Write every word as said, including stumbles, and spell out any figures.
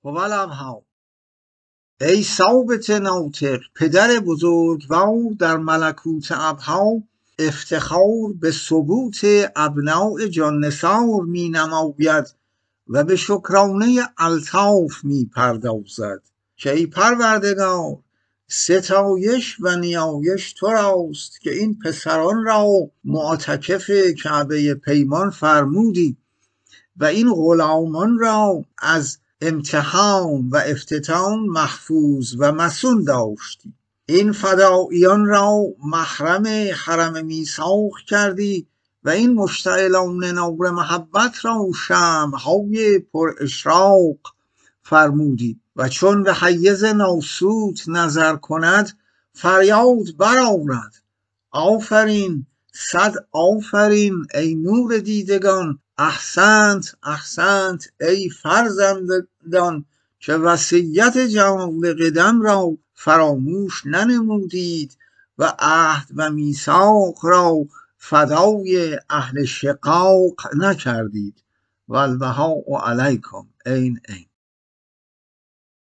هوالابها. ای ثابت ناطق پدر بزرگوار در ملکوت ابها، افتخار به ثبوت ابناء جان نثار می نماید و به شکرانه الطاف می پردازد که ای پروردگار ستایش و نیایش تو راست که این پسران را معتکف کعبه پیمان فرمودی و این غلامان را از امتحان و افتتان محفوظ و مصون داشتی. این فداییان را محرم حرم میثاق کردی و این مشتعلان نور محبت را شمع‌های پر اشراق فرمودی و چون به حیز ناسوت نظر کند فریاد برآرد آفرین صد آفرین ای نور دیدگان، احسنت احسنت ای فرزندان که وصیت جمال قدم را فراموش ننمودید و عهد و میثاق را فدای اهل شقاق نکردید. والبهاء علیکم. عین عین.